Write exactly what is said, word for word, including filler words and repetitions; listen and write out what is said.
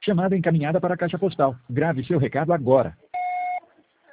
Chamada encaminhada para a caixa postal. Grave seu recado agora.